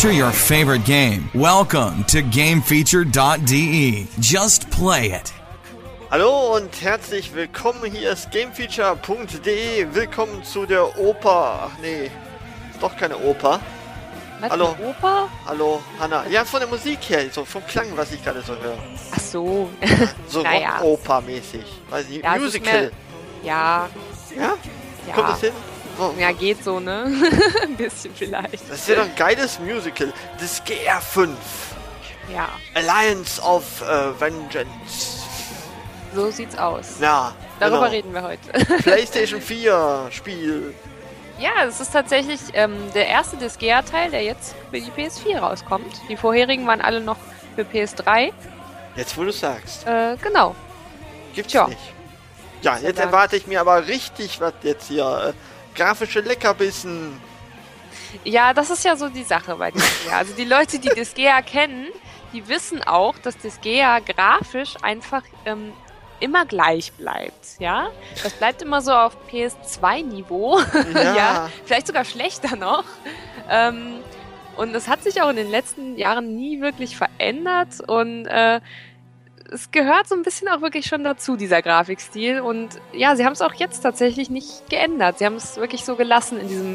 Feature your favorite game. Welcome to GameFeature.de. Just play it. Hallo und herzlich willkommen, hier ist GameFeature.de. Willkommen zu der Oper. Ach nee, ist doch keine Oper. Was, hallo. Eine Oper? Hallo, Hanna. Ja, von der Musik her, so vom Klang, was ich gerade so höre. Ach so. So naja. Rock-Oper-mäßig. Weiß ich, ja, Musical. Ja. Ja? Ja. Kommt das hin? Oh. Ja, geht so, ne? Ein bisschen vielleicht. Das ist ja doch ein geiles Musical. Das GR5. Ja. Alliance of Vengeance. So sieht's aus. Ja, Darüber genau. reden wir heute. PlayStation 4 Spiel. Ja, es ist tatsächlich der erste Disgaea-Teil, der jetzt für die PS4 rauskommt. Die vorherigen waren alle noch für PS3. Jetzt, wo du sagst. Genau. Gibt's Tja. nicht. Ja, jetzt erwarte ich mir aber richtig was jetzt hier. Grafische Leckerbissen. Ja, das ist ja so die Sache bei Disgaea. Also die Leute, die Disgaea kennen, die wissen auch, dass Disgaea grafisch einfach immer gleich bleibt, ja? Das bleibt immer so auf PS2-Niveau, Ja. ja, vielleicht sogar schlechter noch. Und es hat sich auch in den letzten Jahren nie wirklich verändert und es gehört so ein bisschen auch wirklich schon dazu, dieser Grafikstil. Und ja, sie haben es auch jetzt tatsächlich nicht geändert. Sie haben es wirklich so gelassen in diesem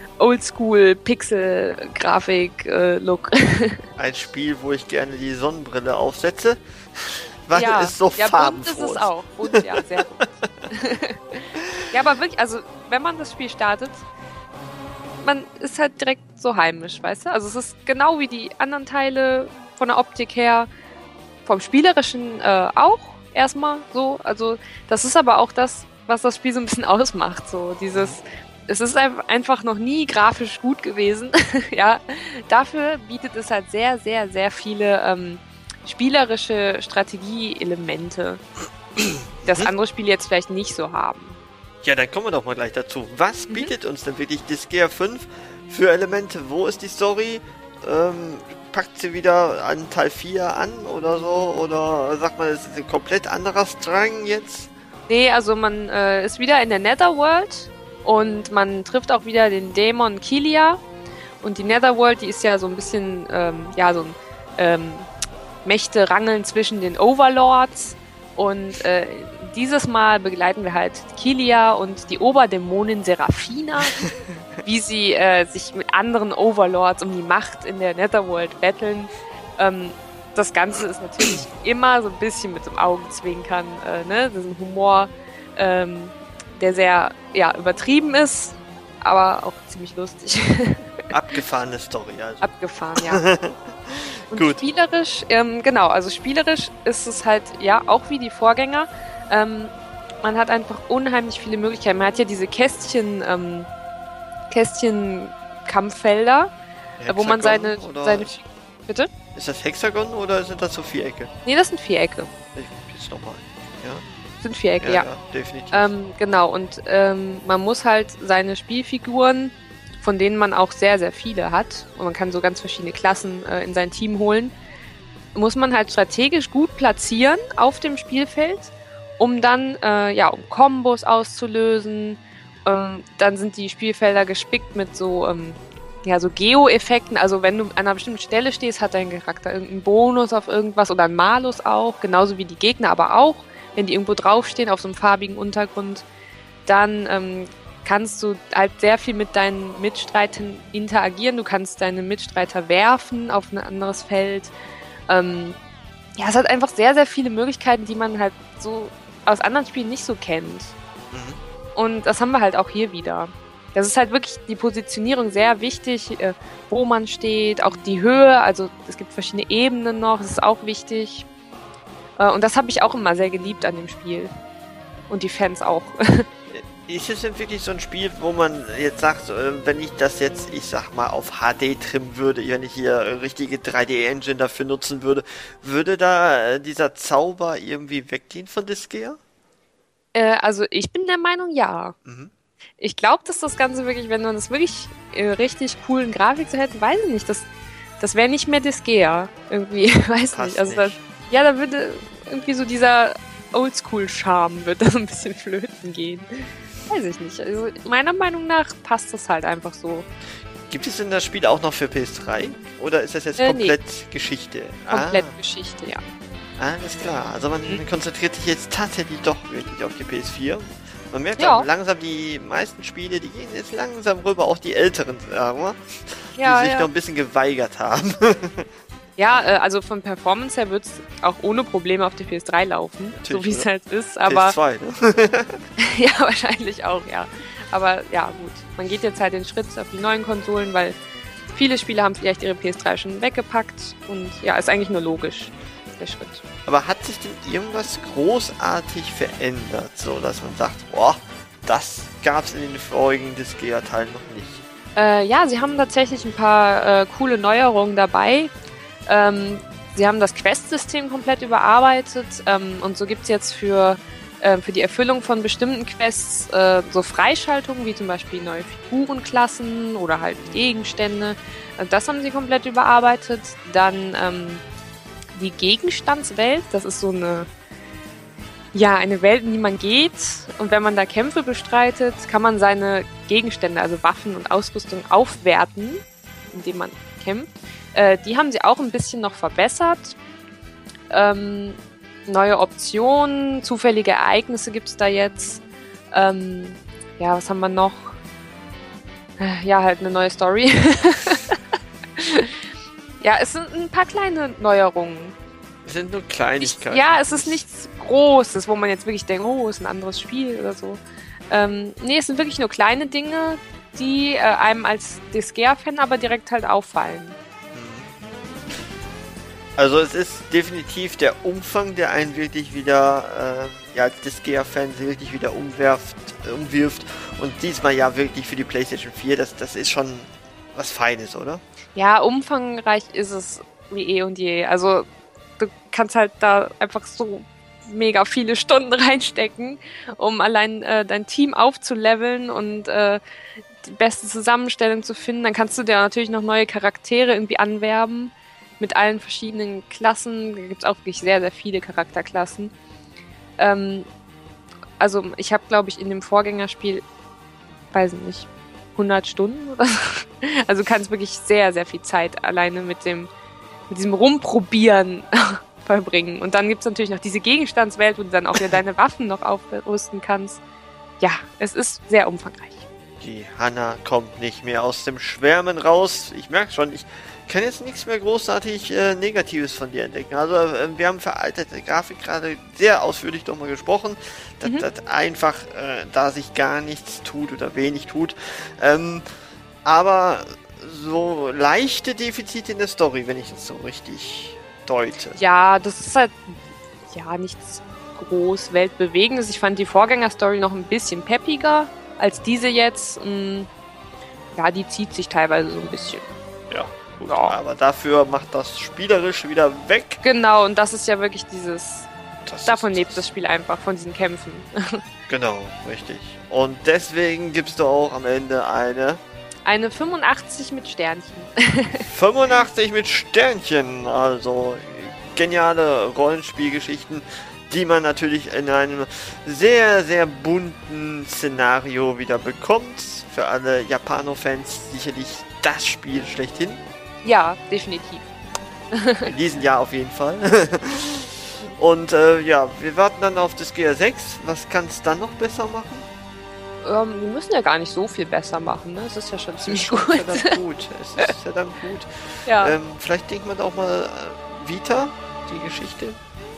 Oldschool-Pixel-Grafik-Look. Ein Spiel, wo ich gerne die Sonnenbrille aufsetze, weil ja, es so ja, farbenfroh bunt ist es auch. Bunt, ja, sehr bunt. Ja, aber wirklich, also wenn man das Spiel startet, man ist halt direkt so heimisch, weißt du? Also es ist genau wie die anderen Teile von der Optik her, vom Spielerischen auch erstmal so. Also das ist aber auch das, was das Spiel so ein bisschen ausmacht. So dieses, es ist einfach noch nie grafisch gut gewesen. Ja, dafür bietet es halt sehr, sehr, sehr viele spielerische Strategieelemente, die das andere Spiele jetzt vielleicht nicht so haben. Ja, dann kommen wir doch mal gleich dazu. Was bietet uns denn wirklich Disgaea 5 für Elemente? Wo ist die Story? Packt sie wieder an Teil 4 an oder so? Oder sagt man, es ist ein komplett anderer Strang jetzt? Nee, also man ist wieder in der Netherworld und man trifft auch wieder den Dämon Kilia. Und die Netherworld, die ist ja so ein bisschen, so ein Mächte-Rangeln zwischen den Overlords. Und dieses Mal begleiten wir halt Kilia und die Oberdämonin Seraphina, wie sie sich mit anderen Overlords um die Macht in der Netherworld battlen. Das Ganze ist natürlich immer so ein bisschen mit dem Augenzwinkern, ne? Das ist ein Humor, der sehr übertrieben ist, aber auch ziemlich lustig. Abgefahrene Story, also. Abgefahren, ja. Und Gut. Spielerisch, also spielerisch ist es halt, ja, auch wie die Vorgänger. Man hat einfach unheimlich viele Möglichkeiten. Man hat ja diese Kästchen-Kampffelder, wo man seine... Bitte? Ist das Hexagon oder sind das so Vierecke? Nee, das sind Vierecke. Jetzt nochmal. Ja. Das sind Vierecke, ja. Ja, definitiv. Genau, und man muss halt seine Spielfiguren, von denen man auch sehr, sehr viele hat, und man kann so ganz verschiedene Klassen in sein Team holen, muss man halt strategisch gut platzieren auf dem Spielfeld, um dann um Kombos auszulösen. Dann sind die Spielfelder gespickt mit so Geo-Effekten. Also wenn du an einer bestimmten Stelle stehst, hat dein Charakter irgendeinen Bonus auf irgendwas oder einen Malus auch, genauso wie die Gegner aber auch. Wenn die irgendwo draufstehen auf so einem farbigen Untergrund, dann kannst du halt sehr viel mit deinen Mitstreitern interagieren. Du kannst deine Mitstreiter werfen auf ein anderes Feld. Es hat einfach sehr, sehr viele Möglichkeiten, die man halt so aus anderen Spielen nicht so kennt. Und das haben wir halt auch hier wieder. Das ist halt wirklich die Positionierung sehr wichtig, wo man steht, auch die Höhe, also es gibt verschiedene Ebenen noch, das ist auch wichtig. Und das habe ich auch immer sehr geliebt an dem Spiel. Und die Fans auch. Ist es denn wirklich so ein Spiel, wo man jetzt sagt, wenn ich das jetzt, ich sag mal, auf HD trimmen würde, wenn ich hier richtige 3D-Engine dafür nutzen würde, würde da dieser Zauber irgendwie weggehen von Disgaea? Also ich bin der Meinung, ja. Ich glaube, dass das Ganze wirklich, wenn man das wirklich richtig coolen Grafik so hätte, weiß ich nicht, das wäre nicht mehr Disgaea. Irgendwie, weiß Passt nicht. Also nicht. da würde irgendwie so dieser Oldschool-Charme wird da so ein bisschen flöten gehen. Weiß ich nicht. Also meiner Meinung nach passt das halt einfach so. Gibt es denn das Spiel auch noch für PS3? Oder ist das jetzt komplett Geschichte? Komplett Geschichte, ja. Alles klar. Also man konzentriert sich jetzt tatsächlich doch wirklich auf die PS4. Man merkt auch langsam, die meisten Spiele, die gehen jetzt langsam rüber, auch die älteren, sagen wir, die sich noch ein bisschen geweigert haben. Ja, also von Performance her wird es auch ohne Probleme auf der PS3 laufen, natürlich, so wie es halt ist. Aber PS2, ne? ja, wahrscheinlich auch, ja. Aber ja, gut. Man geht jetzt halt den Schritt auf die neuen Konsolen, weil viele Spiele haben vielleicht ihre PS3 schon weggepackt. Und ja, ist eigentlich nur logisch, der Schritt. Aber hat sich denn irgendwas großartig verändert, so dass man sagt, boah, das gab es in den vorigen Disgaea-Teilen noch nicht? Ja, sie haben tatsächlich ein paar coole Neuerungen dabei. Sie haben das Quest-System komplett überarbeitet und so gibt es jetzt für die Erfüllung von bestimmten Quests so Freischaltungen, wie zum Beispiel neue Figurenklassen oder halt Gegenstände. Das haben sie komplett überarbeitet. Dann die Gegenstandswelt, das ist so eine Welt, in die man geht. Und wenn man da Kämpfe bestreitet, kann man seine Gegenstände, also Waffen und Ausrüstung, aufwerten, indem man kämpft. Die haben sie auch ein bisschen noch verbessert. Neue Optionen, zufällige Ereignisse gibt es da jetzt. Was haben wir noch? Halt eine neue Story. Ja, es sind ein paar kleine Neuerungen. Es sind nur Kleinigkeiten. Es ist nichts Großes, wo man jetzt wirklich denkt, oh, ist ein anderes Spiel oder so. Es sind wirklich nur kleine Dinge, die einem als Disgaea-Fan aber direkt halt auffallen. Also es ist definitiv der Umfang, der einen wirklich wieder als Disgaea-Fan wirklich wieder umwirft. Und diesmal ja wirklich für die PlayStation 4, das ist schon was Feines, oder? Ja, umfangreich ist es wie eh und je. Also du kannst halt da einfach so mega viele Stunden reinstecken, um allein dein Team aufzuleveln und die beste Zusammenstellung zu finden. Dann kannst du dir natürlich noch neue Charaktere irgendwie anwerben mit allen verschiedenen Klassen. Da gibt es auch wirklich sehr, sehr viele Charakterklassen. Also ich habe, glaube ich, in dem Vorgängerspiel, weiß nicht, 100 Stunden oder so. Also du kannst wirklich sehr, sehr viel Zeit alleine mit diesem Rumprobieren verbringen. Und dann gibt es natürlich noch diese Gegenstandswelt, wo du dann auch wieder deine Waffen noch aufrüsten kannst. Ja, es ist sehr umfangreich. Die Hanna kommt nicht mehr aus dem Schwärmen raus. Ich merke schon, ich kann jetzt nichts mehr großartig Negatives von dir entdecken. Also wir haben veraltete Grafik gerade sehr ausführlich nochmal gesprochen, dass einfach da sich gar nichts tut oder wenig tut. Aber so leichte Defizite in der Story, wenn ich das so richtig deute. Ja, das ist halt nichts groß weltbewegendes. Ich fand die Vorgängerstory noch ein bisschen peppiger als diese jetzt. Die zieht sich teilweise so ein bisschen. Ja. Gut, aber dafür macht das spielerisch wieder weg. Genau, und das ist ja wirklich davon lebt das Spiel einfach, von diesen Kämpfen. Genau, richtig. Und deswegen gibst du auch am Ende eine 85 mit Sternchen. 85 mit Sternchen, also geniale Rollenspielgeschichten, die man natürlich in einem sehr, sehr bunten Szenario wieder bekommt. Für alle Japano-Fans sicherlich das Spiel schlechthin. Ja, definitiv. In diesem Jahr auf jeden Fall. Und wir warten dann auf Disgaea 6. Was kann es dann noch besser machen? Wir müssen ja gar nicht so viel besser machen, ne? Es ist ja schon ziemlich gut. Es ist verdammt gut. Ja. Vielleicht denkt man auch mal Vita, die Geschichte.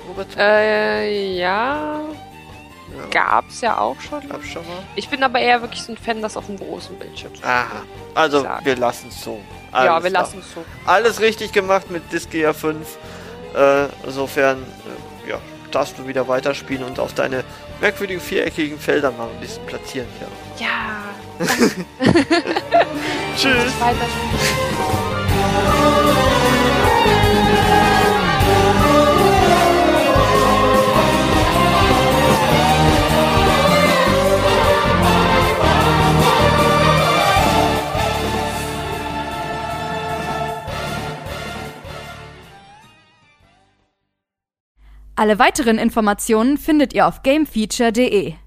Gab's ja auch schon. Gab's schon mal. Ich bin aber eher wirklich so ein Fan, das auf dem großen Bildschirm zu sehen. Aha. Also wir lassen es so. Wir lassen es so. Alles richtig gemacht mit Disgaea 5. Insofern, darfst du wieder weiterspielen und auf deine merkwürdigen viereckigen Felder mal ein bisschen platzieren. Ja. Tschüss. Alle weiteren Informationen findet ihr auf gamefeature.de.